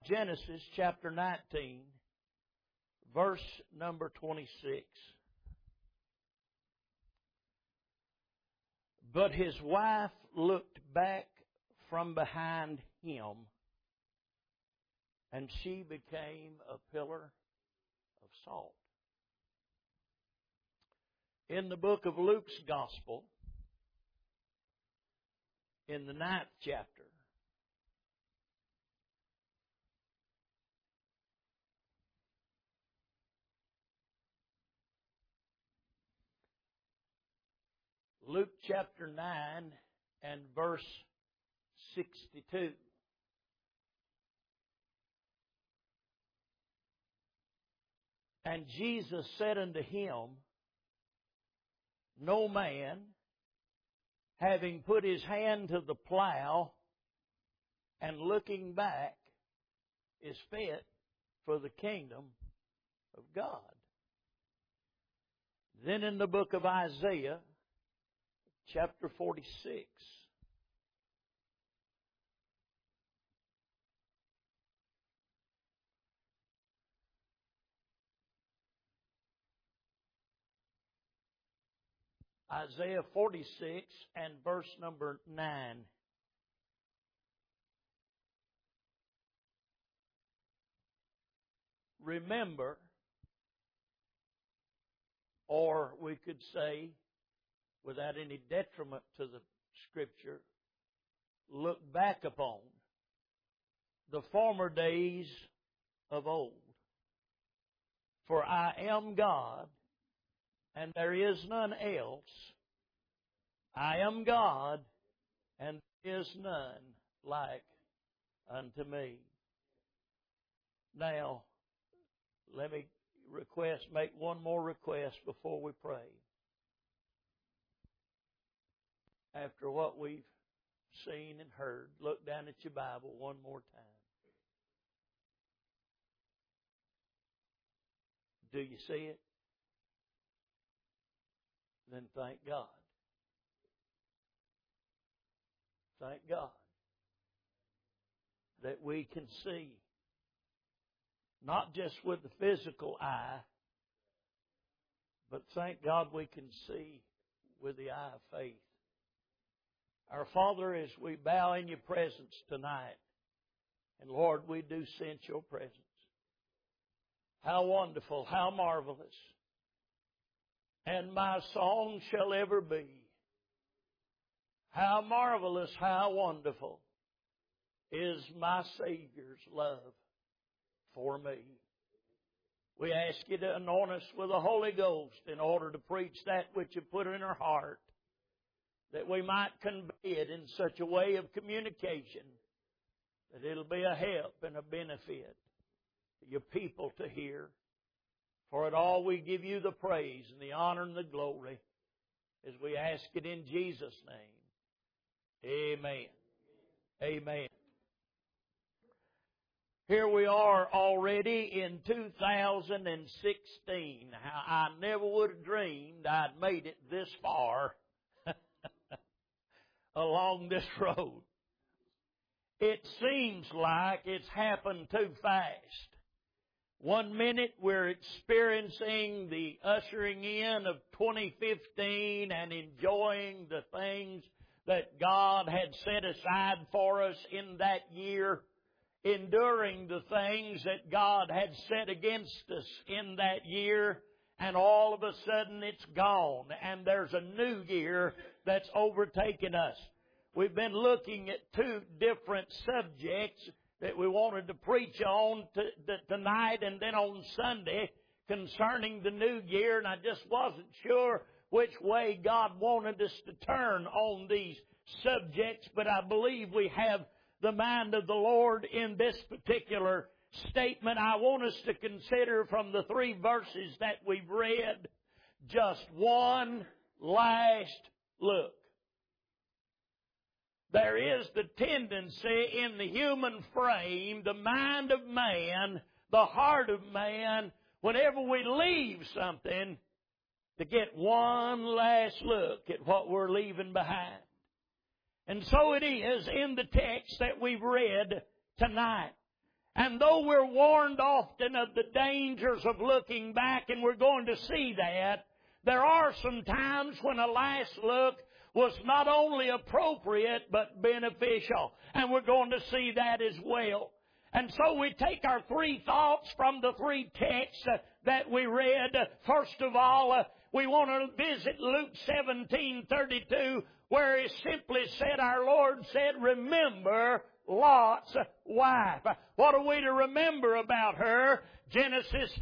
Genesis chapter 19, verse number 26. But his wife looked back from behind him, and she became a pillar of salt. In the book of Luke's Gospel, in the 9th chapter, Luke chapter 9 and verse 62. And Jesus said unto him, No man, having put his hand to the plow and looking back, is fit for the kingdom of God. Then in the book of Isaiah, chapter 46. Isaiah 46 and verse number 9. Remember, or we could say, without any detriment to the Scripture, look back upon the former days of old. For I am God, and there is none else. I am God, and there is none like unto me. Now, let me make one more request before we pray. After what we've seen and heard, look down at your Bible one more time. Do you see it? Then thank God. Thank God that we can see, not just with the physical eye, but thank God we can see with the eye of faith. Our Father, as we bow in your presence tonight, and Lord, we do sense your presence. How wonderful, how marvelous. And my song shall ever be, how marvelous, how wonderful is my Savior's love for me. We ask you to anoint us with the Holy Ghost in order to preach that which you put in our heart, that we might convey it in such a way of communication that it'll be a help and a benefit to your people to hear. For it all we give you the praise and the honor and the glory as we ask it in Jesus' name. Amen. Amen. Here we are already in 2016. I never would have dreamed I'd made it this far along this road. It seems like it's happened too fast. One minute we're experiencing the ushering in of 2015 and enjoying the things that God had set aside for us in that year, enduring the things that God had set against us in that year, and all of a sudden it's gone, and there's a new year that's overtaken us. We've been looking at two different subjects that we wanted to preach on tonight and then on Sunday concerning the new year, and I just wasn't sure which way God wanted us to turn on these subjects, but I believe we have the mind of the Lord in this particular statement. I want us to consider from the 3 verses that we've read just one last look. There is the tendency in the human frame, the mind of man, the heart of man, whenever we leave something, to get one last look at what we're leaving behind. And so it is in the text that we've read tonight. And though we're warned often of the dangers of looking back, and we're going to see that, there are some times when a last look was not only appropriate but beneficial. And we're going to see that as well. And so we take our three thoughts from the three texts that we read. First of all, we want to visit Luke 17:32, where it simply said, our Lord said, remember Lot's wife. What are we to remember about her? Genesis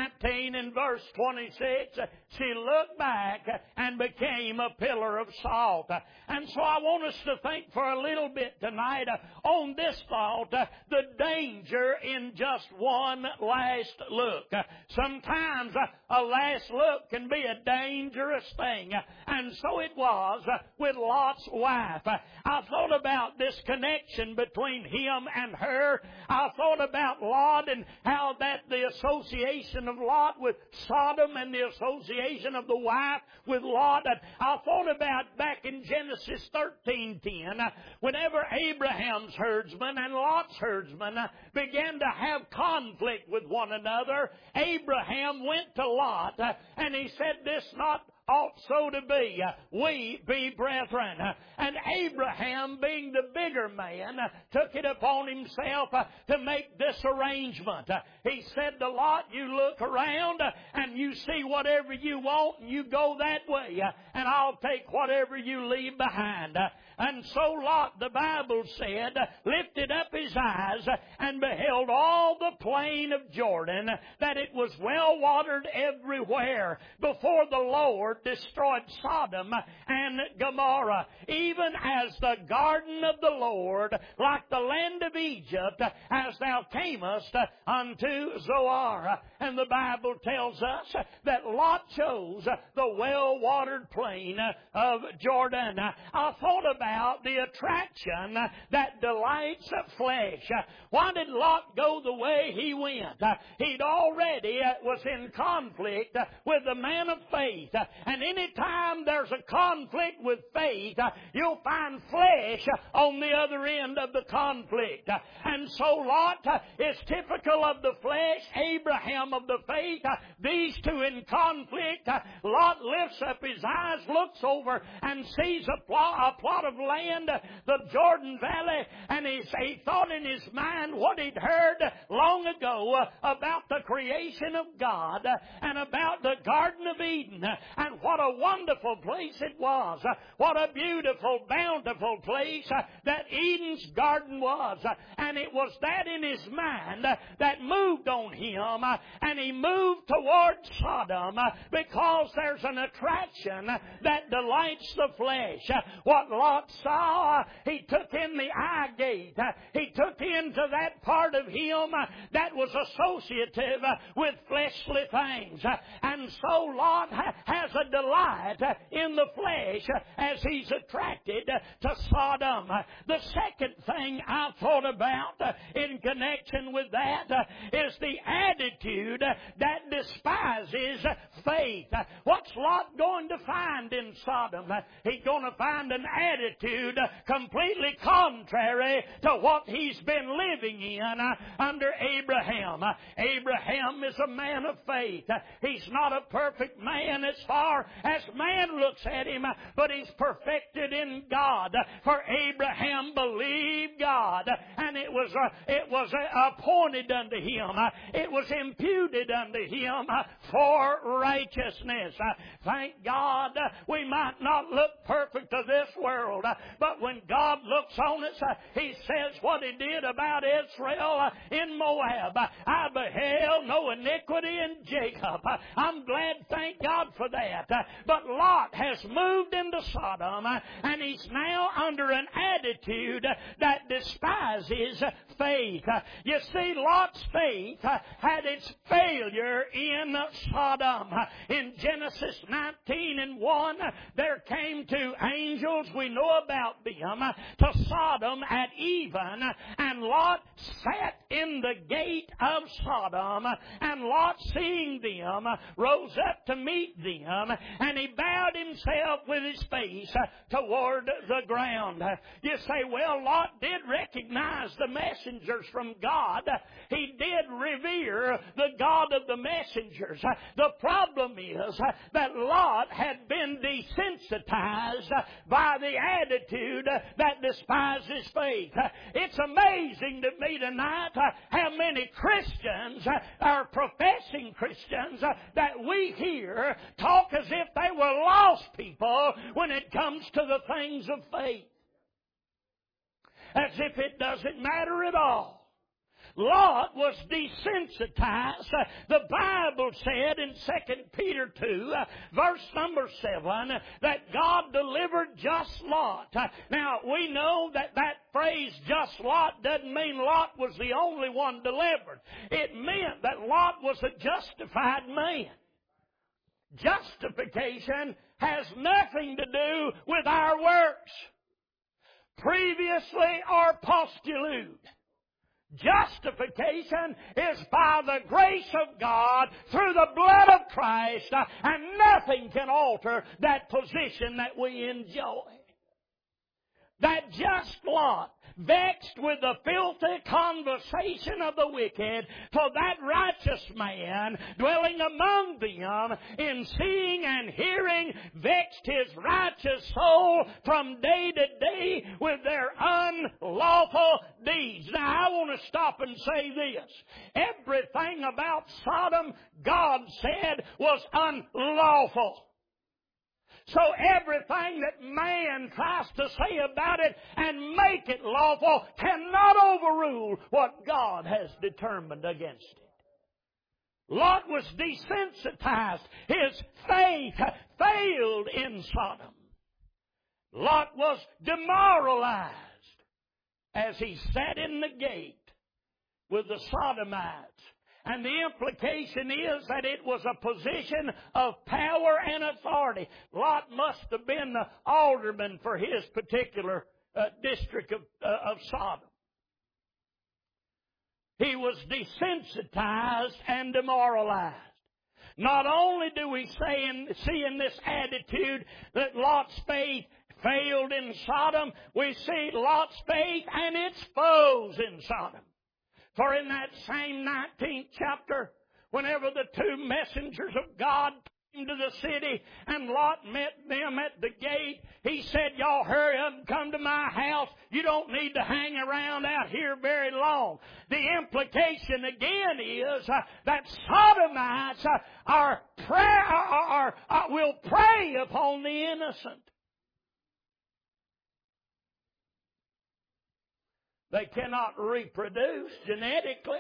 19 and verse 26, she looked back and became a pillar of salt. And so I want us to think for a little bit tonight on this thought, the danger in just one last look. Sometimes a last look can be a dangerous thing, and so it was with Lot's wife. I thought about this connection between him and her. I thought about Lot and how that the association of Lot with Sodom and the association of the wife with Lot. And I thought about back in Genesis 13:10, whenever Abraham's herdsmen and Lot's herdsmen began to have conflict with one another, Abraham went to Lot and he said, this not ought so to be. We be brethren. And Abraham, being the bigger man, took it upon himself to make this arrangement. He said to Lot, you look around and you see whatever you want and you go that way, and I'll take whatever you leave behind. And so Lot, the Bible said, lifted up his eyes and beheld all the plain of Jordan, that it was well watered everywhere, before the Lord destroyed Sodom and Gomorrah, even as the garden of the Lord, like the land of Egypt, as thou camest unto Zoar. And the Bible tells us that Lot chose the well-watered plain of Jordan. I thought about the attraction that delights flesh. Why did Lot go the way he went? He'd already was in conflict with the man of faith. And any time there's a conflict with faith, you'll find flesh on the other end of the conflict. And so Lot is typical of the flesh, Abraham of the faith. These two in conflict. Lot lifts up his eyes, looks over, and sees a plot of land, the Jordan Valley, and he thought in his mind what he'd heard long ago about the creation of God and about the Garden of Eden, and what a wonderful place it was. What a beautiful, bountiful place that Eden's garden was. And it was that in his mind that moved on him, and he moved towards Sodom because there's an attraction that delights the flesh. What Lot saw, he took in the eye gate. He took into that part of him that was associative with fleshly things. And so Lot has a delight in the flesh as he's attracted to Sodom. The second thing I thought about in connection with that is the attitude that despises faith. What's Lot going to find in Sodom? He's going to find an attitude completely contrary to what he's been living in under Abraham. Abraham is a man of faith. He's not a perfect man as far as man looks at him, but he's perfected in God. For Abraham believed God, and it was appointed unto him. It was imputed unto him for righteousness. Thank God we might not look perfect to this world, but when God looks on us, He says what He did about Israel in Moab. I beheld no iniquity in Jacob. I'm glad, thank God for that. But Lot has moved into Sodom, and he's now under an attitude that despises faith. You see, Lot's faith had its failure in Sodom. In Genesis 19:1, there came two angels, we know about them, to Sodom at even, and Lot sat in the gate of Sodom, and Lot, seeing them, rose up to meet them, and he bowed himself with his face toward the ground. You say, well, Lot did recognize the messengers from God. He did revere the God of the messengers. The problem is that Lot had been desensitized by the attitude that despises faith. It's amazing to me tonight how many Christians, our professing Christians, that we hear talk as if they were lost people when it comes to the things of faith. As if it doesn't matter at all. Lot was desensitized. The Bible said in 2 Peter 2, verse number 7, that God delivered just Lot. Now, we know that phrase, just Lot, doesn't mean Lot was the only one delivered. It meant that Lot was a justified man. Justification has nothing to do with our works, previously or postulate. Justification is by the grace of God through the blood of Christ, and nothing can alter that position that we enjoy. That just Lot, vexed with the filthy conversation of the wicked, for that righteous man dwelling among them, in seeing and hearing, vexed his righteous soul from day to day with their unlawful deeds. Now I want to stop and say this. Everything about Sodom, God said, was unlawful. So everything that man tries to say about it and make it lawful cannot overrule what God has determined against it. Lot was desensitized. His faith failed in Sodom. Lot was demoralized as he sat in the gate with the Sodomites. And the implication is that it was a position of power and authority. Lot must have been the alderman for his particular district of Sodom. He was desensitized and demoralized. Not only do we see in this attitude that Lot's faith failed in Sodom, we see Lot's faith and its foes in Sodom. For in that same 19th chapter, whenever the two messengers of God came to the city and Lot met them at the gate, he said, y'all hurry up and come to my house. You don't need to hang around out here very long. The implication again is that Sodomites will prey upon the innocent. They cannot reproduce genetically.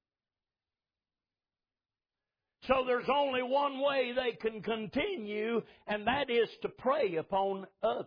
So there's only one way they can continue, and that is to prey upon others.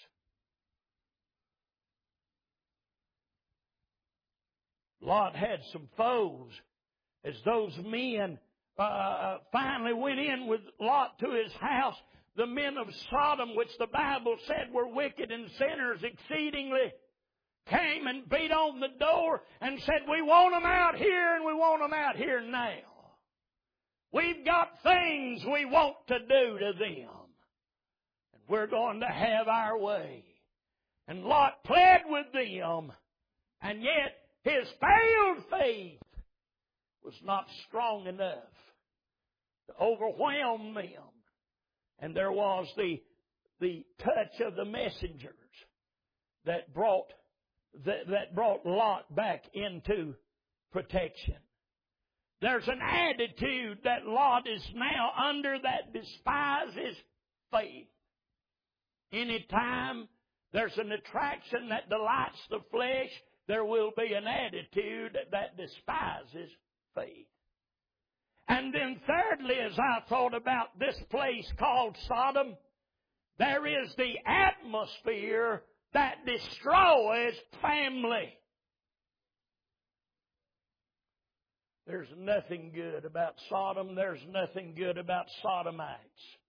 Lot had some foes as those men finally went in with Lot to his house. The men of Sodom, which the Bible said were wicked and sinners exceedingly, came and beat on the door and said, we want them out here and we want them out here now. We've got things we want to do to them. And we're going to have our way. And Lot pled with them, and yet his failed faith was not strong enough to overwhelm them. And there was the touch of the messengers that brought Lot back into protection. There's an attitude that Lot is now under that despises faith. Anytime there's an attraction that delights the flesh, there will be an attitude that despises faith. And then thirdly, as I thought about this place called Sodom, there is the atmosphere that destroys family. There's nothing good about Sodom. There's nothing good about Sodomites.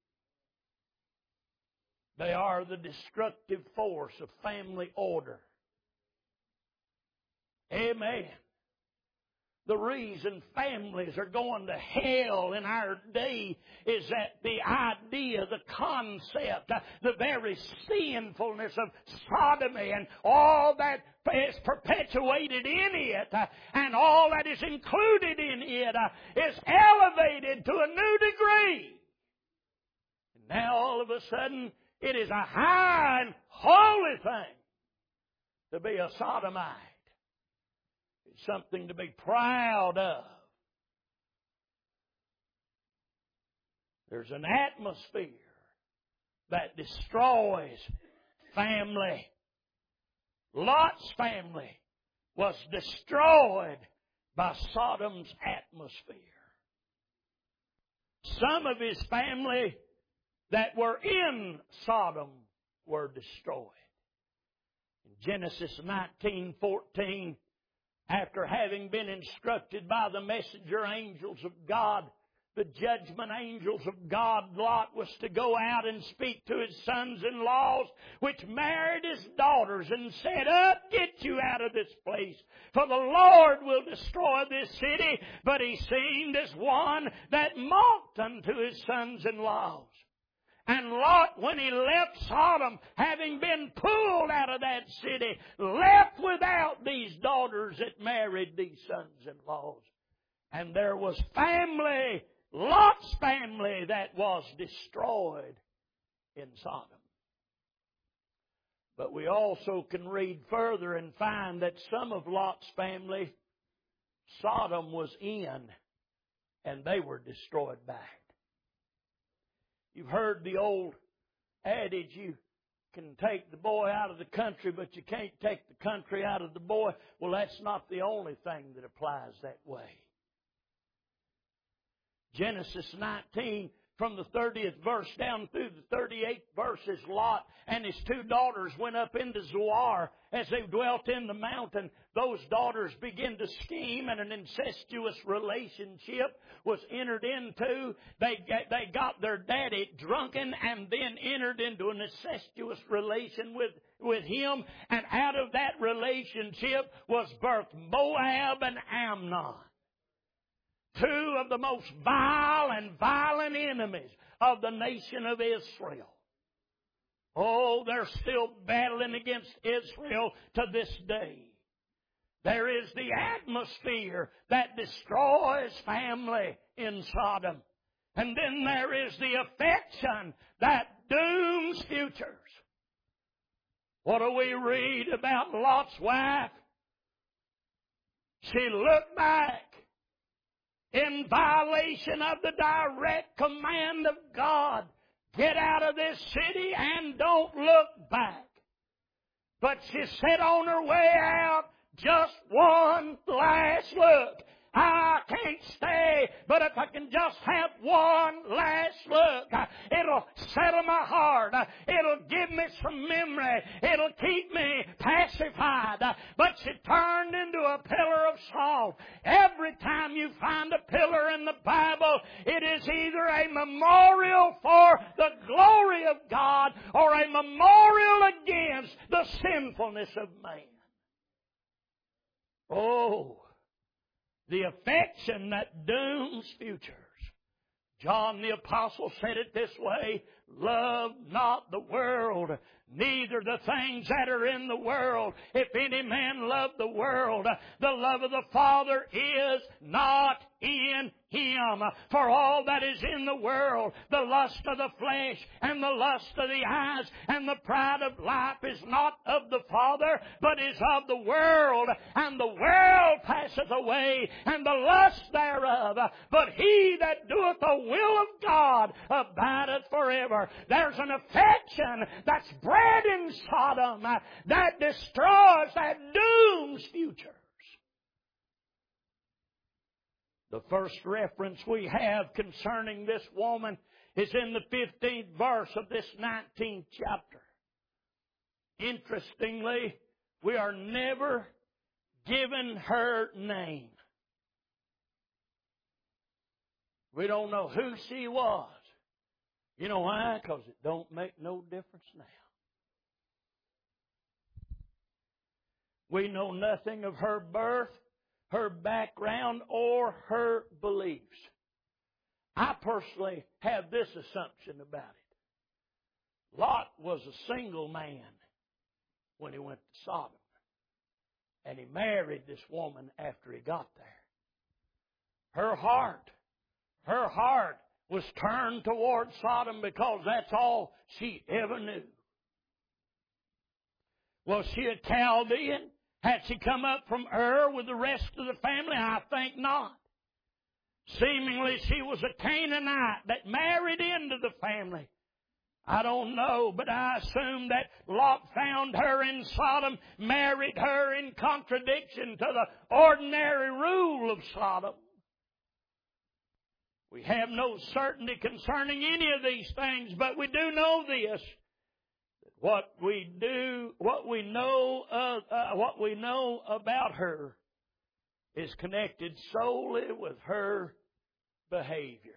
They are the destructive force of family order. Amen. the reason families are going to hell in our day is that the idea, the concept, the very sinfulness of sodomy and all that is perpetuated in it and all that is included in it is elevated to a new degree. And now all of a sudden it is a high and holy thing to be a sodomite. It's something to be proud of. There's an atmosphere that destroys family. Lot's family was destroyed by Sodom's atmosphere. Some of his family that were in Sodom were destroyed. In Genesis 19:14, after having been instructed by the messenger angels of God, the judgment angels of God, Lot was to go out and speak to his sons-in-laws, which married his daughters, and said, "Up, get you out of this place, for the Lord will destroy this city." But he seemed as one that mocked unto his sons-in-laws. And Lot, when he left Sodom, having been pulled out of that city, left without these daughters that married these sons-in-laws. And there was family, Lot's family, that was destroyed in Sodom. But we also can read further and find that some of Lot's family, Sodom was in, and they were destroyed back. You've heard the old adage, you can take the boy out of the country, but you can't take the country out of the boy. Well, that's not the only thing that applies that way. Genesis 19, from the 30th verse down through the 38th verse, is Lot and his two daughters went up into Zoar as they dwelt in the mountain. Those daughters began to scheme, and an incestuous relationship was entered into. They got their daddy drunken and then entered into an incestuous relation with him. And out of that relationship was birthed Moab and Ammon, two of the most vile and violent enemies of the nation of Israel. Oh, they're still battling against Israel to this day. There is the atmosphere that destroys family in Sodom. And then there is the affection that dooms futures. What do we read about Lot's wife? She looked back in violation of the direct command of God. Get out of this city and don't look back. But she said on her way out, just one last look. I can't stay, but if I can just have one last look, it'll settle my heart. It'll give me some memory. It'll keep me pacified. But she turned into a pillar of salt. Every time you find a pillar in the Bible, it is either a memorial for the glory of God or a memorial against the sinfulness of man. Oh, the affection that dooms futures. John the Apostle said it this way, love not the world, neither the things that are in the world. If any man love the world, the love of the Father is not in him. For all that is in the world, the lust of the flesh and the lust of the eyes and the pride of life is not of the Father, but is of the world. And the world passeth away, and the lust thereof. But he that doeth the will of God abideth forever. There's an affection that's bred in Sodom that destroys, that dooms futures. The first reference we have concerning this woman is in the 15th verse of this 19th chapter. Interestingly, we are never given her name. We don't know who she was. You know why? Because it don't make no difference now. We know nothing of her birth. her background, or her beliefs. I personally have this assumption about it. Lot was a single man when he went to Sodom. And he married this woman after he got there. Her heart was turned toward Sodom because that's all she ever knew. Was she a Chaldean? Had she come up from Ur with the rest of the family? I think not. Seemingly she was a Canaanite that married into the family. I don't know, but I assume that Lot found her in Sodom, married her in contradiction to the ordinary rule of Sodom. We have no certainty concerning any of these things, but we do know this. What we know about her is connected solely with her behavior.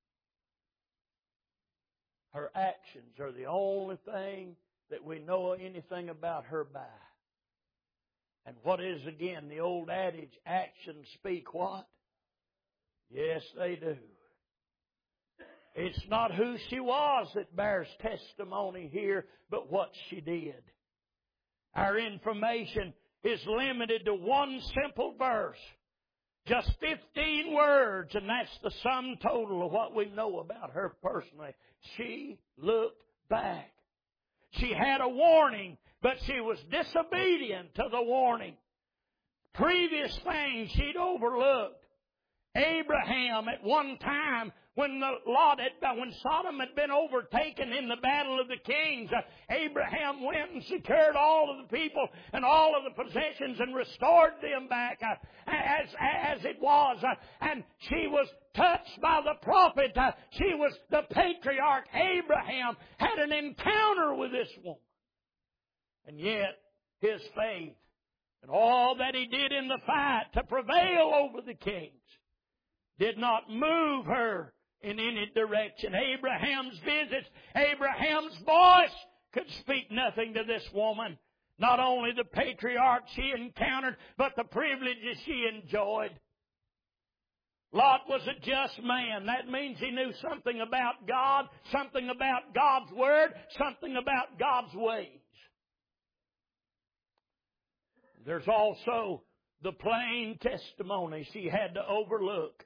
Her actions are the only thing that we know anything about her by. And what is, again, the old adage, actions speak what? Yes, they do. It's not who she was that bears testimony here, but what she did. Our information is limited to one simple verse. Just 15 words, and that's the sum total of what we know about her personally. She looked back. She had a warning, but she was disobedient to the warning. Previous things she'd overlooked. Abraham at one time, when Sodom had been overtaken in the battle of the kings, Abraham went and secured all of the people and all of the possessions and restored them back as it was. And she was touched by the prophet. The patriarch Abraham had an encounter with this woman. And yet, his faith and all that he did in the fight to prevail over the kings did not move her in any direction. Abraham's visits, Abraham's voice could speak nothing to this woman. Not only the patriarch she encountered, but the privileges she enjoyed. Lot was a just man. That means he knew something about God, something about God's Word, something about God's ways. There's also the plain testimony she had to overlook.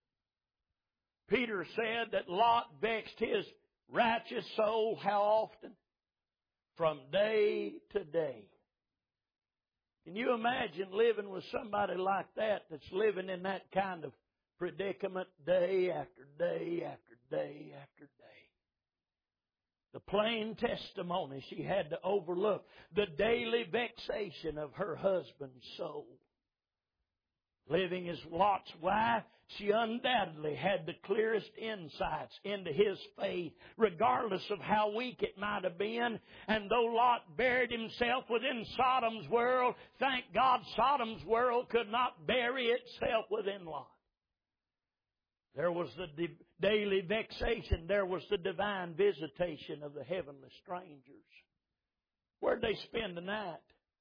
Peter said that Lot vexed his righteous soul how often? From day to day. Can you imagine living with somebody like that that's living in that kind of predicament day after day after day after day? The plain testimony she had to overlook. The daily vexation of her husband's soul. Living as Lot's wife, she undoubtedly had the clearest insights into his faith, regardless of how weak it might have been. And though Lot buried himself within Sodom's world, thank God Sodom's world could not bury itself within Lot. There was the daily vexation. There was the divine visitation of the heavenly strangers. Where'd they spend the night?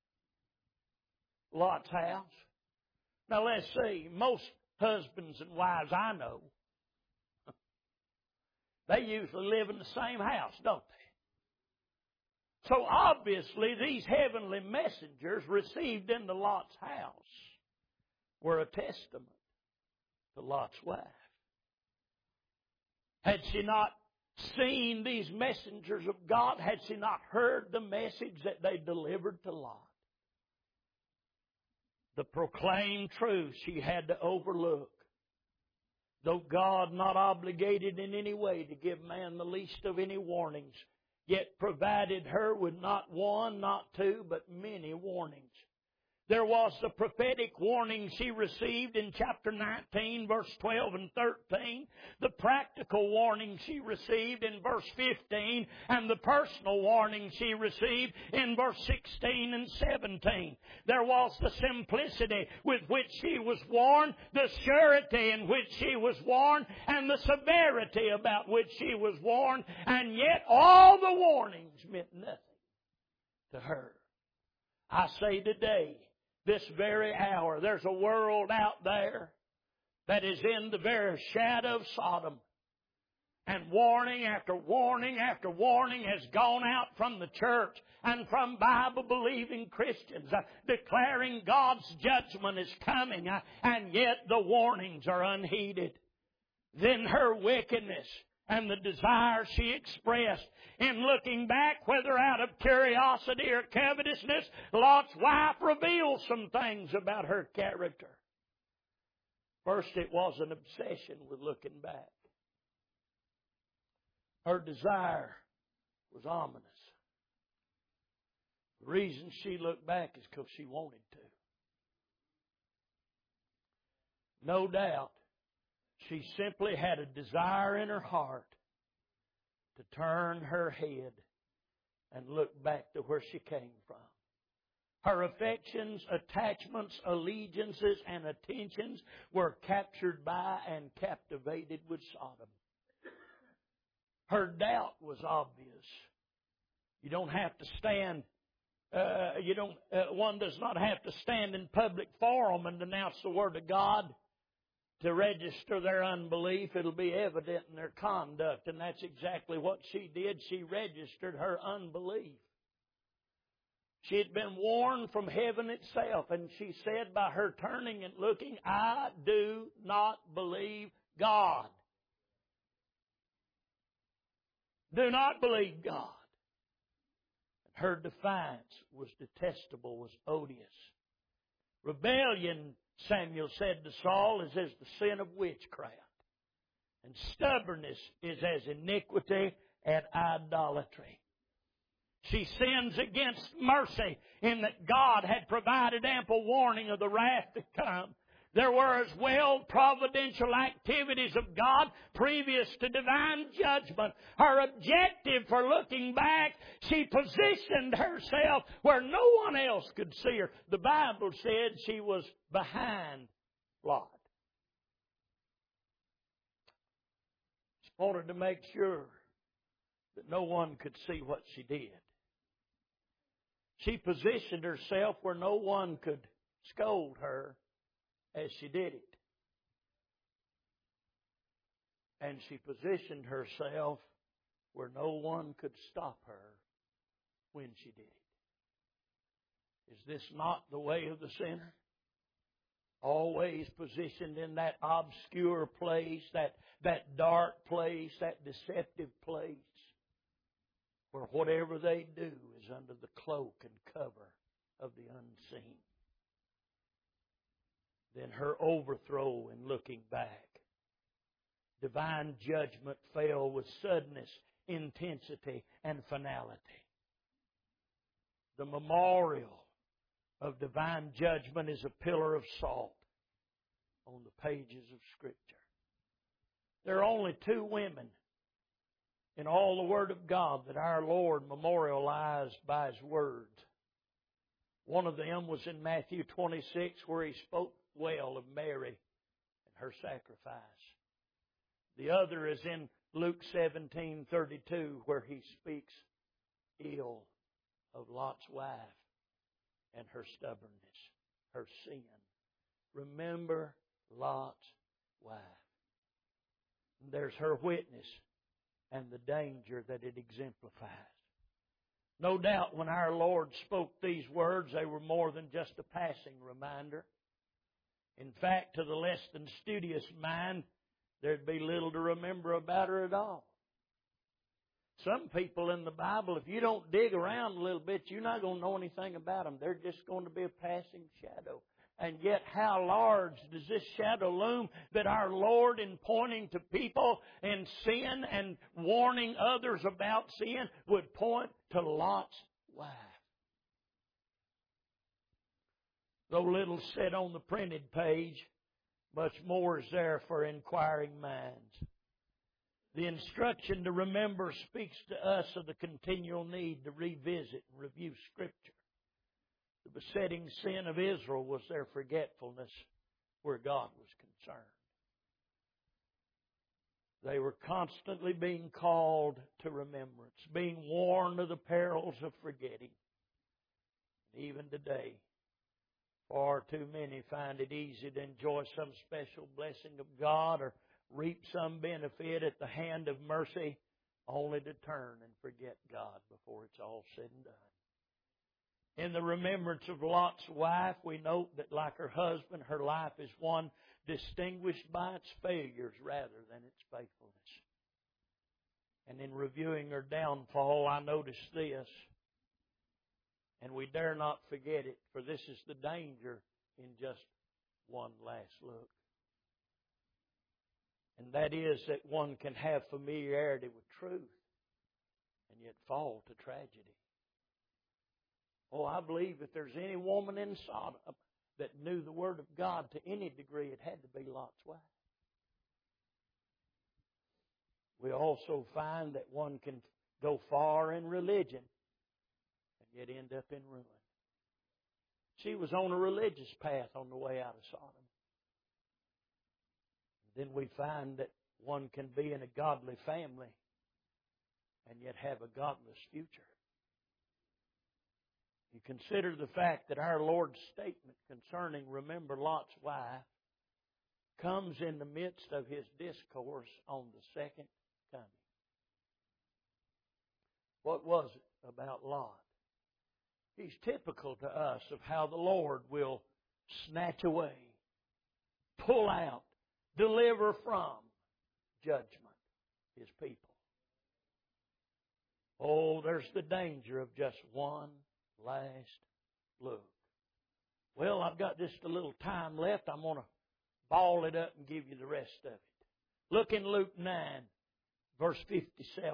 Lot's house. Now let's see, most husbands and wives I know, they usually live in the same house, don't they? So obviously these heavenly messengers received into Lot's house were a testament to Lot's wife. Had she not seen these messengers of God, had she not heard the message that they delivered to Lot, the proclaimed truth she had to overlook. Though God not obligated in any way to give man the least of any warnings, yet provided her with not one, not two, but many warnings. There was the prophetic warning she received in chapter 19, verse 12 and 13. The practical warning she received in verse 15. And the personal warning she received in verse 16 and 17. There was the simplicity with which she was warned, the surety in which she was warned, and the severity about which she was warned. And yet all the warnings meant nothing to her. I say today, this very hour. There's a world out there that is in the very shadow of Sodom. And warning after warning after warning has gone out from the church and from Bible-believing Christians, declaring God's judgment is coming, and yet the warnings are unheeded. Then her wickedness and the desire she expressed in looking back, whether out of curiosity or covetousness, Lot's wife reveals some things about her character. First, it was an obsession with looking back. Her desire was ominous. The reason she looked back is because she wanted to. No doubt, she simply had a desire in her heart to turn her head and look back to where she came from. Her affections, attachments, allegiances, and attentions were captured by and captivated with Sodom. Her doubt was obvious. You don't have to stand. One does not have to stand in public forum and denounce the Word of God to register their unbelief. It'll be evident in their conduct, and that's exactly what she did. She registered her unbelief. She had been warned from heaven itself, and she said by her turning and looking, "I do not believe God." Do not believe God. Her defiance was detestable, was odious. Rebellion, Samuel said to Saul, is as the sin of witchcraft. And stubbornness is as iniquity and idolatry. She sins against mercy in that God had provided ample warning of the wrath to come. There were as well providential activities of God previous to divine judgment. Her objective for looking back, she positioned herself where no one else could see her. The Bible said she was behind Lot. She wanted to make sure that no one could see what she did. She positioned herself where no one could scold her as she did it. And she positioned herself where no one could stop her when she did it. Is this not the way of the sinner? Always positioned in that obscure place, that dark place, that deceptive place, where whatever they do is under the cloak and cover of the unseen. Then her overthrow in looking back. Divine judgment fell with suddenness, intensity, and finality. The memorial of divine judgment is a pillar of salt on the pages of Scripture. There are only two women in all the Word of God that our Lord memorialized by His words. One of them was in Matthew 26, where He spoke well of Mary and her sacrifice. The other is in Luke 17:32, where He speaks ill of Lot's wife and her stubbornness, her sin. Remember Lot's wife. And there's her witness and the danger that it exemplifies. No doubt when our Lord spoke these words, they were more than just a passing reminder. In fact, to the less than studious mind, there'd be little to remember about her at all. Some people in the Bible, if you don't dig around a little bit, you're not going to know anything about them. They're just going to be a passing shadow. And yet how large does this shadow loom that our Lord, in pointing to people in sin and warning others about sin, would point to Lot's wife. Though little said on the printed page, much more is there for inquiring minds. The instruction to remember speaks to us of the continual need to revisit and review Scripture. The besetting sin of Israel was their forgetfulness where God was concerned. They were constantly being called to remembrance, being warned of the perils of forgetting. And even today, Far too many find it easy to enjoy some special blessing of God or reap some benefit at the hand of mercy, only to turn and forget God before it's all said and done. In the remembrance of Lot's wife, we note that like her husband, her life is one distinguished by its failures rather than its faithfulness. And in reviewing her downfall, I notice this, and we dare not forget it, for this is the danger in just one last look. And that is that one can have familiarity with truth and yet fall to tragedy. Oh, I believe if there's any woman in Sodom that knew the Word of God to any degree, it had to be Lot's wife. We also find that one can go far in religion and yet end up in ruin. She was on a religious path on the way out of Sodom. Then we find that one can be in a godly family and yet have a godless future. You consider the fact that our Lord's statement concerning remember Lot's wife comes in the midst of His discourse on the second coming. What was it about Lot? He's typical to us of how the Lord will snatch away, pull out, deliver from judgment His people. Oh, there's the danger of just one last look. Well, I've got just a little time left. I'm going to ball it up and give you the rest of it. Look in Luke 9, verse 57.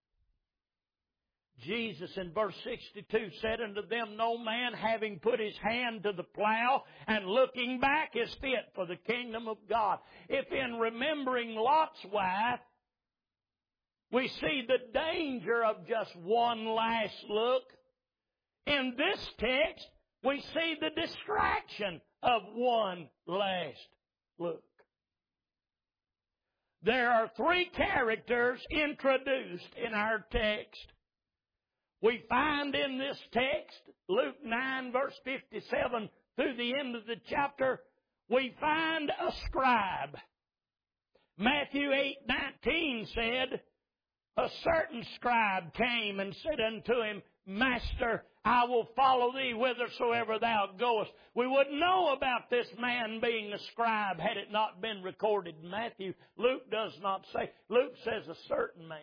Jesus in verse 62 said unto them, no man having put his hand to the plow and looking back is fit for the kingdom of God. If in remembering Lot's wife, we see the danger of just one last look, in this text, we see the distraction of one last look. There are three characters introduced in our text. We find in this text, Luke 9 verse 57 through the end of the chapter, we find a scribe. Matthew 8:19 said, a certain scribe came and said unto him, Master, I will follow thee whithersoever thou goest. We wouldn't know about this man being a scribe had it not been recorded in Matthew. Luke does not say. Luke says a certain man.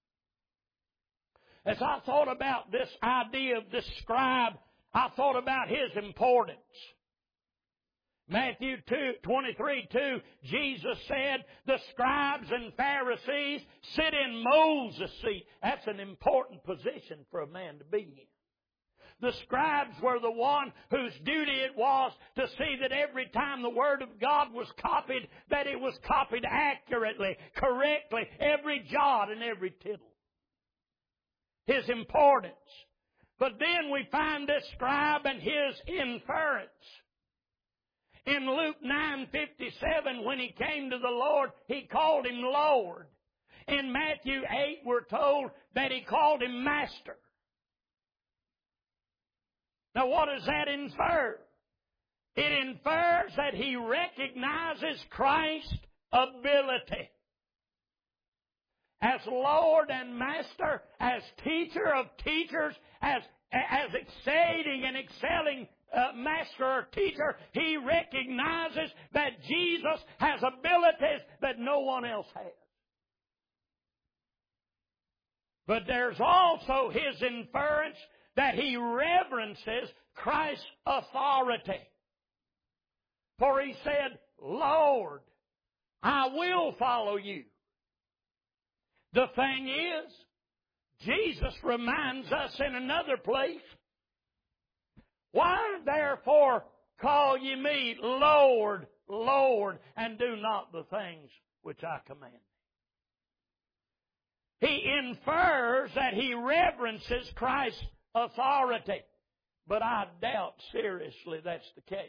As I thought about this idea of this scribe, I thought about his importance. Matthew 23:2, Jesus said, the scribes and Pharisees sit in Moses' seat. That's an important position for a man to be in. The scribes were the one whose duty it was to see that every time the Word of God was copied, that it was copied accurately, correctly, every jot and every tittle. His importance. But then we find this scribe and his inference. In Luke 9:57, when he came to the Lord, he called him Lord. In Matthew 8, we're told that he called him Master. Now, what does that infer? It infers that he recognizes Christ's ability. As Lord and Master, as teacher of teachers, as exceeding and excelling master or teacher, he recognizes that Jesus has abilities that no one else has. But there's also his inference that he reverences Christ's authority. For he said, Lord, I will follow you. The thing is, Jesus reminds us in another place, why therefore call ye me Lord, Lord, and do not the things which I command? He infers that he reverences Christ's authority, but I doubt seriously that's the case.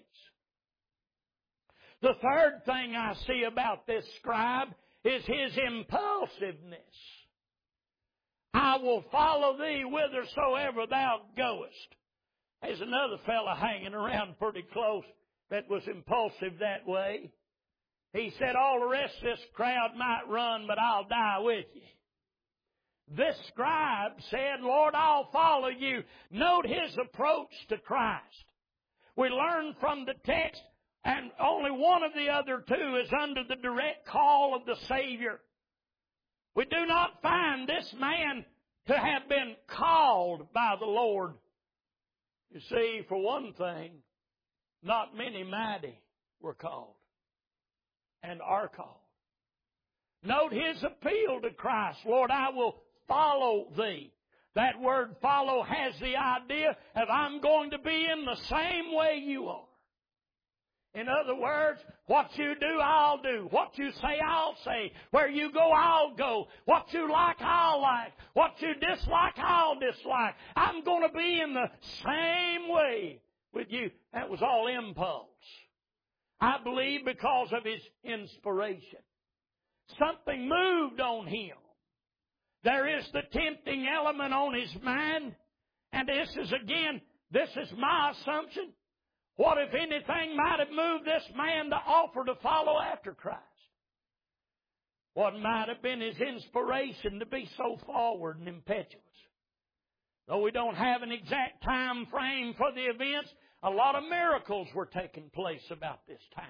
The third thing I see about this scribe is his impulsiveness. I will follow thee whithersoever thou goest. There's another fella hanging around pretty close that was impulsive that way. He said, all the rest of this crowd might run, but I'll die with you. This scribe said, Lord, I'll follow you. Note his approach to Christ. We learn from the text, and only one of the other two is under the direct call of the Savior. We do not find this man to have been called by the Lord. You see, for one thing, not many mighty were called and are called. Note his appeal to Christ. Lord, I will follow thee. That word follow has the idea of I'm going to be in the same way you are. In other words, what you do, I'll do. What you say, I'll say. Where you go, I'll go. What you like, I'll like. What you dislike, I'll dislike. I'm going to be in the same way with you. That was all impulse. I believe because of his inspiration. Something moved on him. There is the tempting element on his mind. And this is my assumption. What, if anything, might have moved this man to offer to follow after Christ? What might have been his inspiration to be so forward and impetuous? Though we don't have an exact time frame for the events, a lot of miracles were taking place about this time.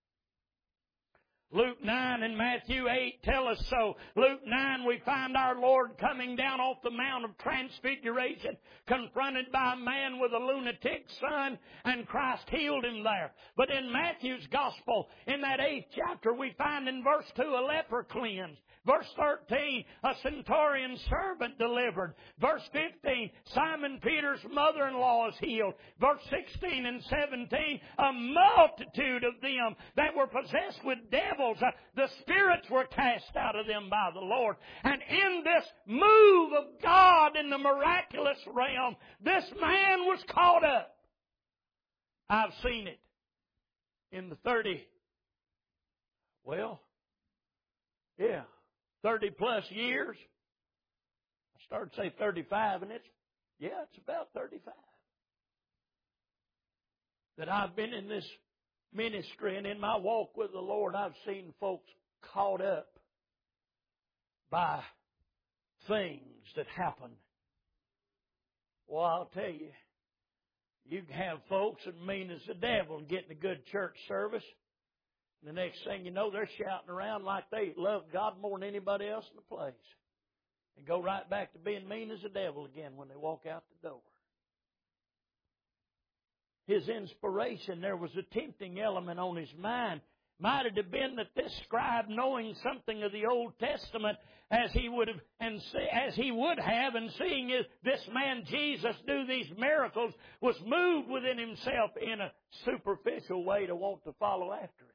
Luke 9 and Matthew 8 tell us so. Luke 9, we find our Lord coming down off the Mount of Transfiguration, confronted by a man with a lunatic son, and Christ healed him there. But in Matthew's Gospel, in that 8th chapter, we find in verse 2 a leper cleansed. Verse 13, a centurion servant delivered. Verse 15, Simon Peter's mother-in-law is healed. Verse 16 and 17, a multitude of them that were possessed with devils, the spirits were cast out of them by the Lord. And in this move of God in the miraculous realm, this man was caught up. I've seen it in the 30 plus years. I started to say 35, and it's about 35. That I've been in this ministry, and in my walk with the Lord, I've seen folks caught up by things that happen. Well, I'll tell you, you can have folks that mean as the devil getting a good church service. The next thing you know, they're shouting around like they love God more than anybody else in the place. And go right back to being mean as the devil again when they walk out the door. His inspiration, there was a tempting element on his mind. Might it have been that this scribe, knowing something of the Old Testament as he would have, and seeing this man Jesus do these miracles, was moved within himself in a superficial way to want to follow after him.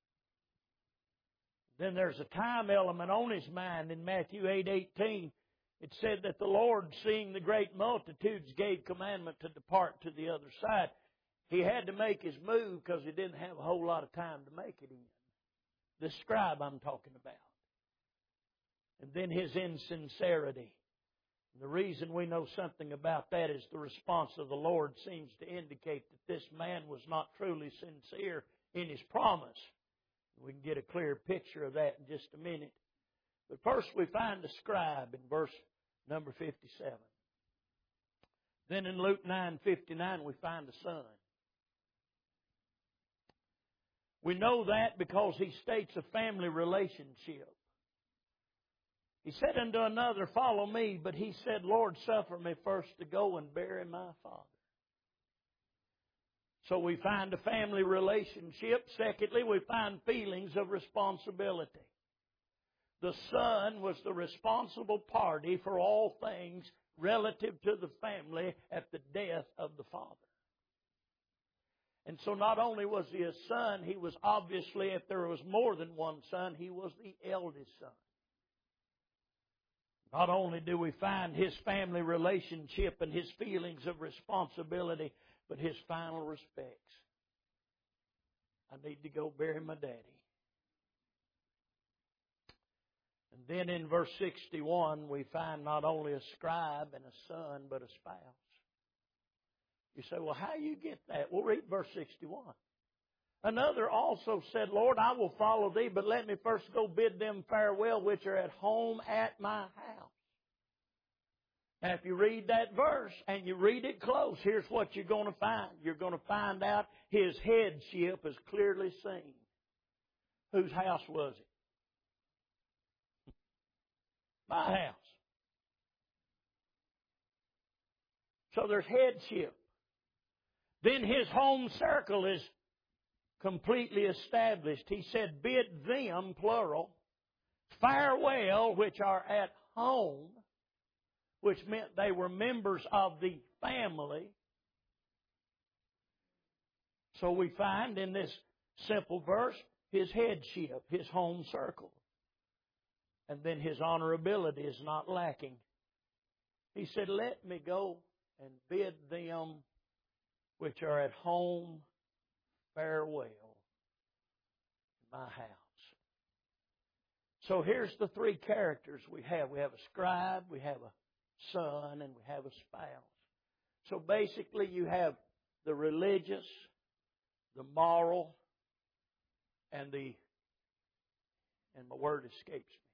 Then there's a time element on his mind in Matthew 8:18. It said that the Lord, seeing the great multitudes, gave commandment to depart to the other side. He had to make his move because he didn't have a whole lot of time to make it in. The scribe I'm talking about. And then his insincerity. And the reason we know something about that is the response of the Lord seems to indicate that this man was not truly sincere in his promise. We can get a clear picture of that in just a minute. But first we find the scribe in verse number 57. Then in Luke 9:59 we find the son. We know that because he states a family relationship. He said unto another, follow me, but he said, Lord, suffer me first to go and bury my father. So we find a family relationship. Secondly, we find feelings of responsibility. The son was the responsible party for all things relative to the family at the death of the father. And so not only was he a son, he was obviously, if there was more than one son, he was the eldest son. Not only do we find his family relationship and his feelings of responsibility, but his final respects. I need to go bury my daddy. And then in verse 61, we find not only a scribe and a son, but a spouse. You say, well, how you get that? We'll read verse 61. Another also said, Lord, I will follow thee, but let me first go bid them farewell which are at home at my house. Now, if you read that verse and you read it close, here's what you're going to find. You're going to find out his headship is clearly seen. Whose house was it? My house. So there's headship. Then his home circle is completely established. He said, bid them, plural, farewell, which are at home, which meant they were members of the family. So we find in this simple verse his headship, his home circle. And then his honorability is not lacking. He said, let me go and bid them which are at home farewell in my house. So here's the three characters we have. We have a scribe, we have a son, and we have a spouse. So basically you have the religious, the moral, and my word escapes me,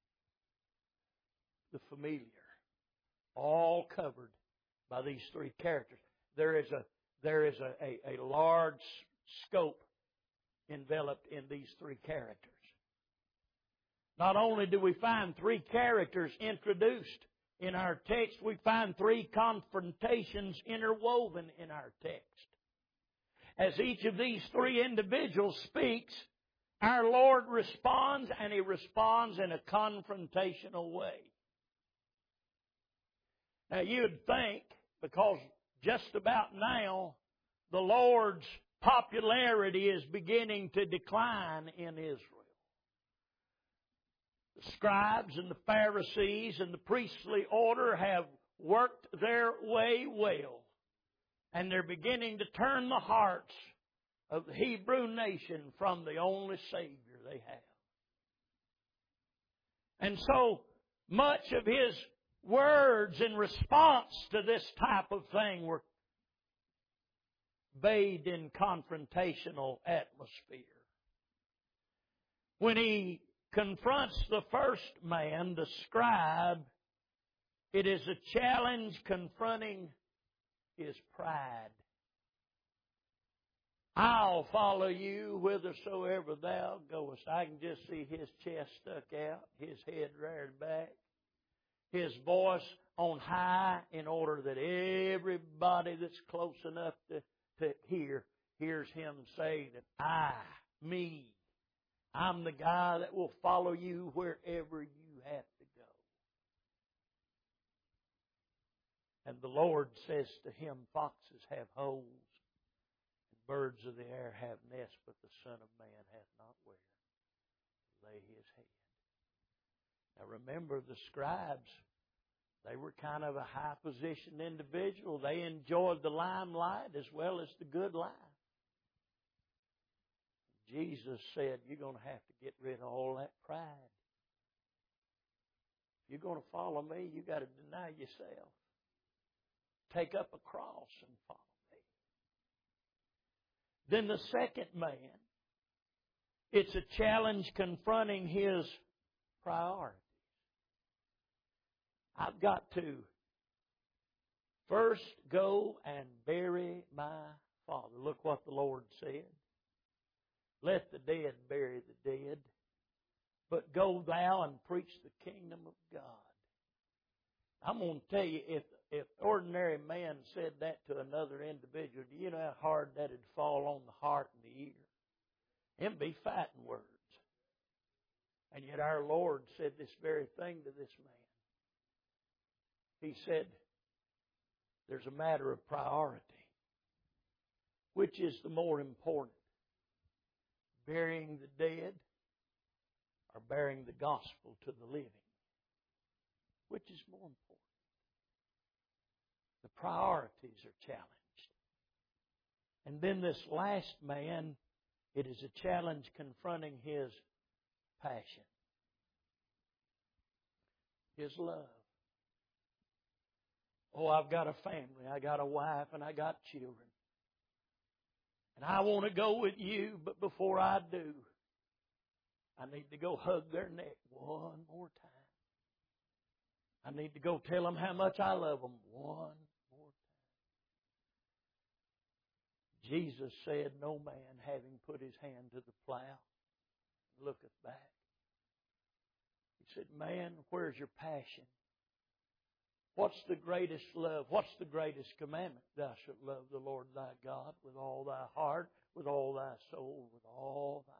the familiar. All covered by these three characters. There is a large scope enveloped in these three characters. Not only do we find three characters introduced in our text, we find three confrontations interwoven in our text. As each of these three individuals speaks, our Lord responds, and He responds in a confrontational way. Now you'd think, because just about now, the Lord's popularity is beginning to decline in Israel. The scribes and the Pharisees and the priestly order have worked their way well. And they're beginning to turn the hearts of the Hebrew nation from the only Savior they have. And so much of His words in response to this type of thing were bathed in confrontational atmosphere. When He confronts the first man, the scribe, it is a challenge confronting his pride. I'll follow you whithersoever thou goest. I can just see his chest stuck out, his head reared back, his voice on high in order that everybody that's close enough to hear hears him say that I'm the guy that will follow you wherever you have to go. And the Lord says to him, foxes have holes, and birds of the air have nests, but the Son of Man hath not where to lay his head. Now remember, the scribes, they were kind of a high-positioned individual. They enjoyed the limelight as well as the good life. Jesus said, you're going to have to get rid of all that pride. If you're going to follow me, you've got to deny yourself. Take up a cross and follow me. Then the second man, it's a challenge confronting his priorities. I've got to first go and bury my father. Look what the Lord said. Let the dead bury the dead, but go thou and preach the kingdom of God. I'm going to tell you, if ordinary man said that to another individual, do you know how hard that would fall on the heart and the ear? It'd be fighting words. And yet our Lord said this very thing to this man. He said, there's a matter of priority. Which is the more important? Burying the dead or bearing the gospel to the living? Which is more important? The priorities are challenged. And then this last man, it is a challenge confronting his passion, his love. Oh, I've got a family, I got a wife, and I got children. And I want to go with you, but before I do, I need to go hug their neck one more time. I need to go tell them how much I love them one more time. Jesus said, no man, having put his hand to the plow, looketh back. He said, man, where's your passion? What's the greatest love? What's the greatest commandment? Thou shalt love the Lord thy God with all thy heart, with all thy soul, with all thy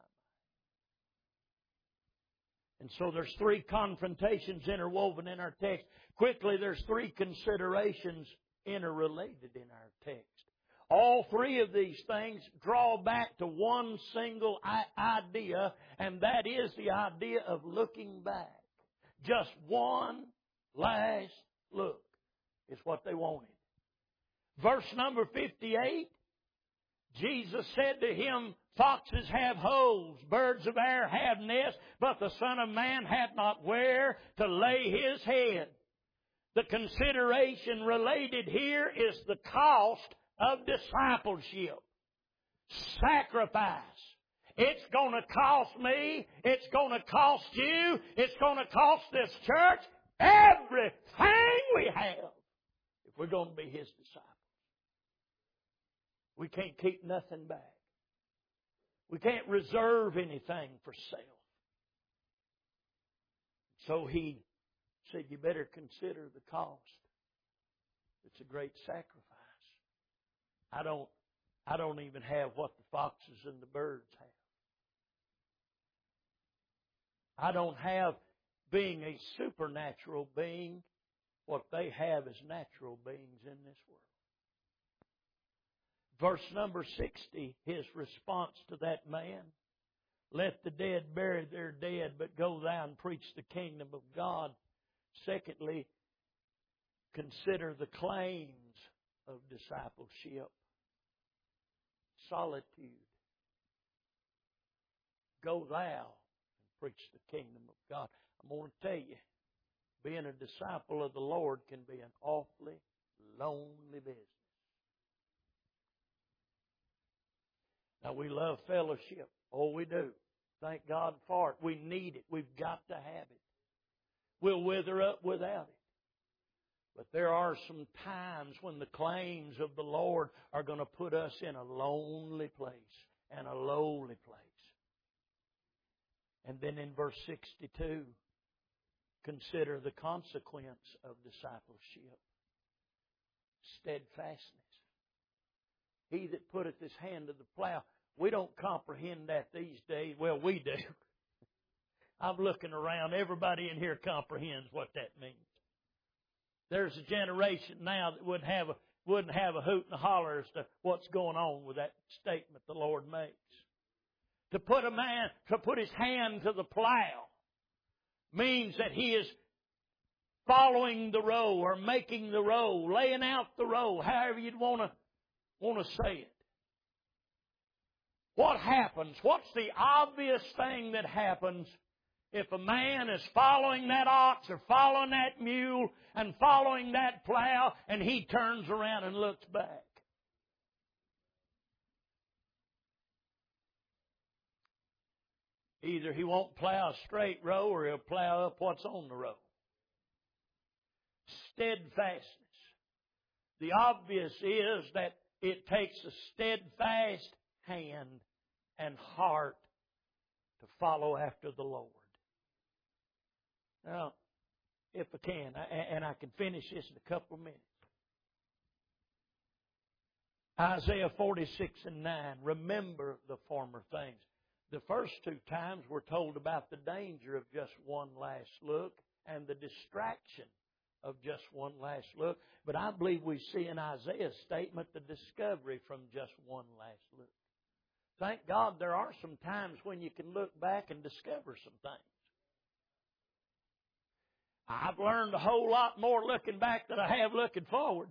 mind. And so there's three confrontations interwoven in our text. Quickly, there's three considerations interrelated in our text. All three of these things draw back to one single idea, and that is the idea of looking back. Just one last look is what they wanted. Verse number 58, Jesus said to him, foxes have holes, birds of air have nests, but the Son of Man hath not where to lay his head. The consideration related here is the cost of discipleship. Sacrifice. It's going to cost me. It's going to cost you. It's going to cost this church everything we have if we're going to be His disciples. We can't keep nothing back. We can't reserve anything for self. So He said, you better consider the cost. It's a great sacrifice. I don't even have what the foxes and the birds have. I don't have, being a supernatural being, what they have as natural beings in this world. Verse number 60, his response to that man. Let the dead bury their dead, but go thou and preach the kingdom of God. Secondly, consider the claims of discipleship. Solitude. Go thou and preach the kingdom of God. I'm going to tell you, being a disciple of the Lord can be an awfully lonely business. Now, we love fellowship. Oh, we do. Thank God for it. We need it. We've got to have it. We'll wither up without it. But there are some times when the claims of the Lord are going to put us in a lonely place and a lowly place. And then in verse 62, consider the consequence of discipleship. Steadfastness. He that putteth his hand to the plow. We don't comprehend that these days. Well, we do. I'm looking around. Everybody in here comprehends what that means. There's a generation now that wouldn't have a hoot and a holler as to what's going on with that statement the Lord makes. To put his hand to the plow means that he is following the row or making the row, laying out the row, however you'd want to say it. What happens? What's the obvious thing that happens if a man is following that ox or following that mule and following that plow and he turns around and looks back? Either he won't plow a straight row or he'll plow up what's on the row. Steadfastness. The obvious is that it takes a steadfast hand and heart to follow after the Lord. Now, if I can, and I can finish this in a couple of minutes. Isaiah 46:9, remember the former things. The first two times we're told about the danger of just one last look and the distraction of just one last look. But I believe we see in Isaiah's statement the discovery from just one last look. Thank God there are some times when you can look back and discover some things. I've learned a whole lot more looking back than I have looking forward.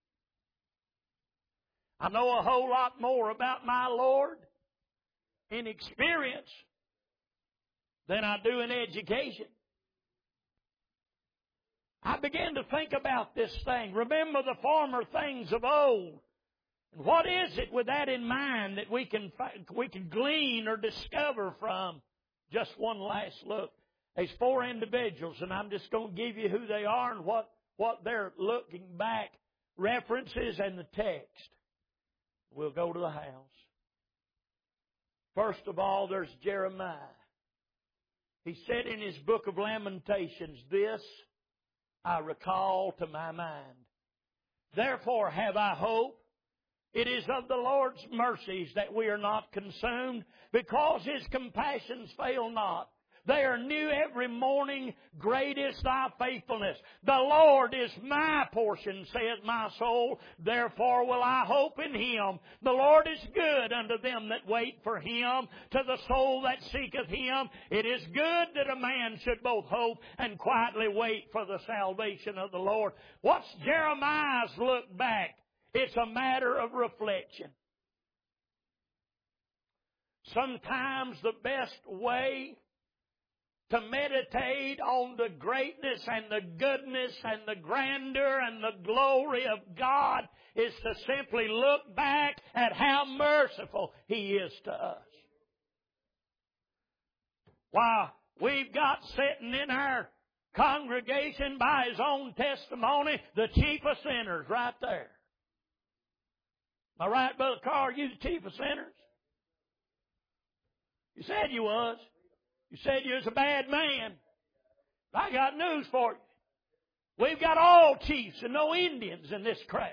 I know a whole lot more about my Lord in experience than I do in education. I began to think about this thing. Remember the former things of old. And what is it with that in mind that we can glean or discover from? Just one last look. There's 4 individuals, and I'm just going to give you who they are and what they're looking back, references and the text. We'll go to the house. First of all, there's Jeremiah. He said in his book of Lamentations, "This I recall to my mind. Therefore have I hope. It is of the Lord's mercies that we are not consumed, because His compassions fail not. They are new every morning. Great is thy faithfulness. The Lord is my portion, saith my soul. Therefore will I hope in Him. The Lord is good unto them that wait for Him, to the soul that seeketh Him. It is good that a man should both hope and quietly wait for the salvation of the Lord." What's Jeremiah's look back? It's a matter of reflection. Sometimes the best way to meditate on the greatness and the goodness and the grandeur and the glory of God is to simply look back at how merciful He is to us. Why, we've got sitting in our congregation by His own testimony the chief of sinners right there. Am I right, Brother Carr? You the chief of sinners? You said you was. You said you was a bad man. I got news for you. We've got all chiefs and no Indians in this crowd.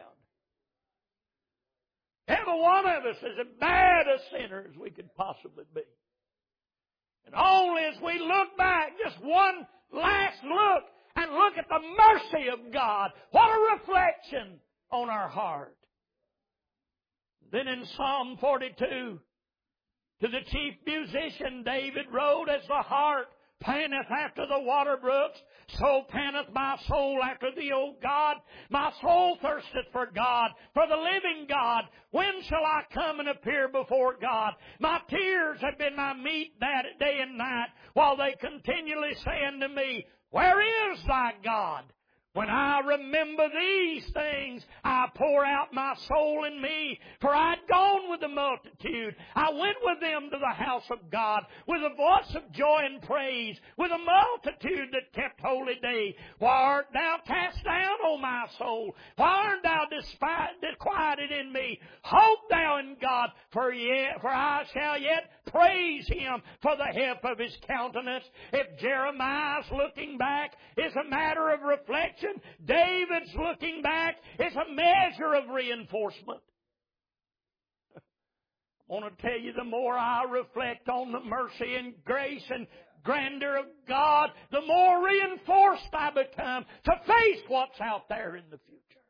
Every one of us is as bad a sinner as we could possibly be. And only as we look back, just one last look, and look at the mercy of God, what a reflection on our heart. Then in Psalm 42, to the chief musician David wrote, "As the hart panteth after the water brooks, so panteth my soul after thee, O God. My soul thirsteth for God, for the living God. When shall I come and appear before God? My tears have been my meat that day and night, while they continually say unto me, Where is thy God? When I remember these things, I pour out my soul in me. For I'd gone with the multitude. I went with them to the house of God, with a voice of joy and praise, with a multitude that kept holy day. Why art thou cast down, O my soul? Why art thou disquieted in me? Hope thou in God, for I shall yet praise Him for the help of His countenance. If Jeremiah's looking back is a matter of reflection, David's looking back is a measure of reinforcement. I want to tell you, the more I reflect on the mercy and grace and grandeur of God, the more reinforced I become to face what's out there in the future.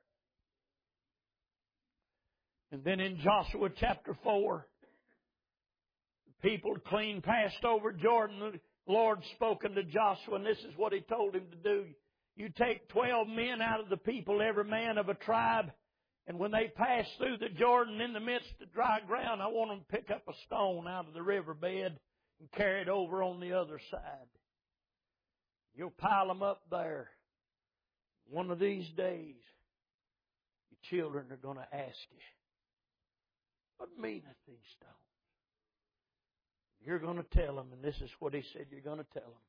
And then in Joshua chapter 4, the people clean passed over Jordan. The Lord spoke unto Joshua, and this is what He told him to do. You take 12 men out of the people, every man of a tribe, and when they pass through the Jordan in the midst of dry ground, I want them to pick up a stone out of the riverbed and carry it over on the other side. You'll pile them up there. One of these days, your children are going to ask you, what meaneth these stones? You're going to tell them, and this is what He said you're going to tell them.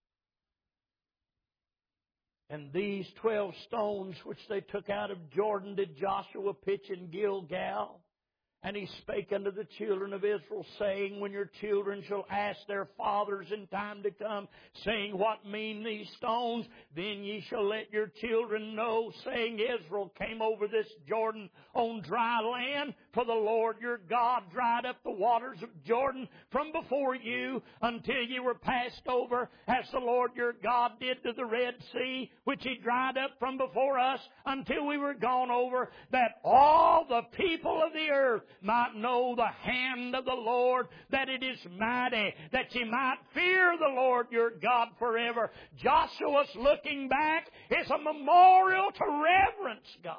And these 12 stones which they took out of Jordan did Joshua pitch in Gilgal. And he spake unto the children of Israel, saying, When your children shall ask their fathers in time to come, saying, What mean these stones? Then ye shall let your children know, saying, Israel came over this Jordan on dry land. For the Lord your God dried up the waters of Jordan from before you until you were passed over, as the Lord your God did to the Red Sea, which He dried up from before us until we were gone over, that all the people of the earth might know the hand of the Lord, that it is mighty, that ye might fear the Lord your God forever. Joshua's looking back is a memorial to reverence God.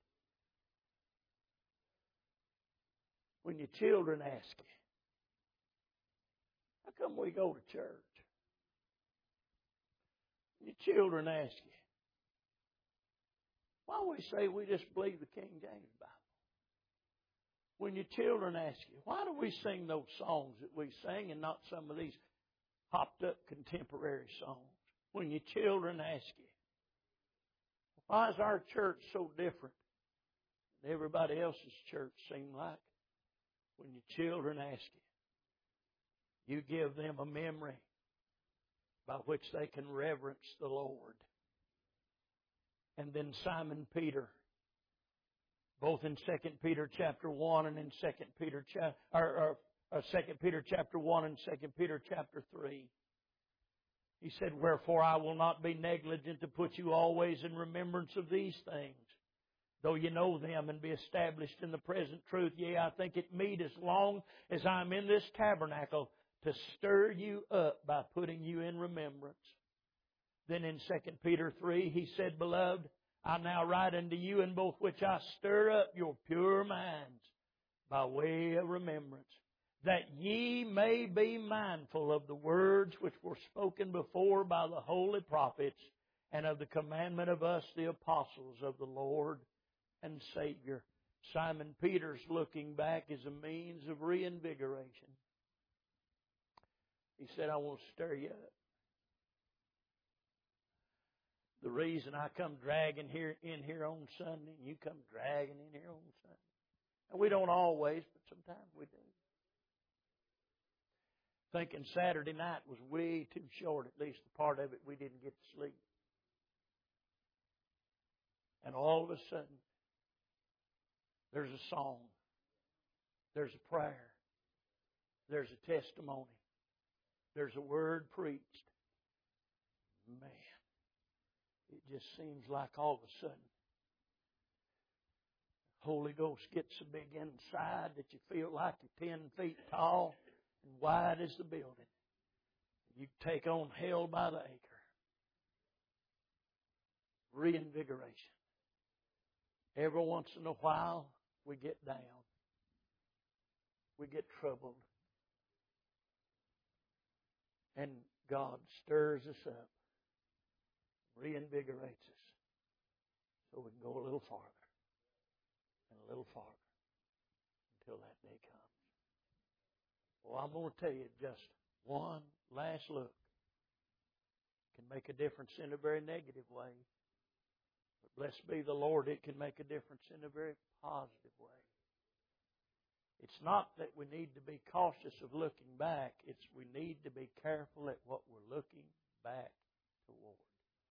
When your children ask you, how come we go to church? Your children ask you, Why we say we just believe the King James Bible? When your children ask you, why do we sing those songs that we sing and not some of these hopped up contemporary songs? When your children ask you, why is our church so different than everybody else's church seem like? When your children ask you, you give them a memory by which they can reverence the Lord. And then Simon Peter, both in 2 Peter chapter 1 and in 2 Peter chapter 1 and 2 Peter chapter 3. He said, "Wherefore I will not be negligent to put you always in remembrance of these things, though you know them and be established in the present truth. Yea, I think it meet as long as I am in this tabernacle to stir you up by putting you in remembrance." Then in 2 Peter 3, he said, "Beloved, I now write unto you, in both which I stir up your pure minds by way of remembrance, that ye may be mindful of the words which were spoken before by the holy prophets, and of the commandment of us, the apostles of the Lord and Savior." Simon Peter's looking back as a means of reinvigoration. He said, "I want to stir you up." The reason I come dragging in here on Sunday, and you come dragging in here on Sunday. And we don't always, but sometimes we do. Thinking Saturday night was way too short, at least the part of it we didn't get to sleep. And all of a sudden, there's a song, there's a prayer, there's a testimony, there's a word preached. Man, it just seems like all of a sudden, the Holy Ghost gets so big inside that you feel like you're 10 feet tall and wide as the building. You take on hell by the acre. Reinvigoration. Every once in a while, we get down. We get troubled. And God stirs us up, reinvigorates us, so we can go a little farther and a little farther until that day comes. Well, I'm going to tell you, just one last look can make a difference in a very negative way. But blessed be the Lord, it can make a difference in a very positive way. It's not that we need to be cautious of looking back. It's we need to be careful at what we're looking back toward.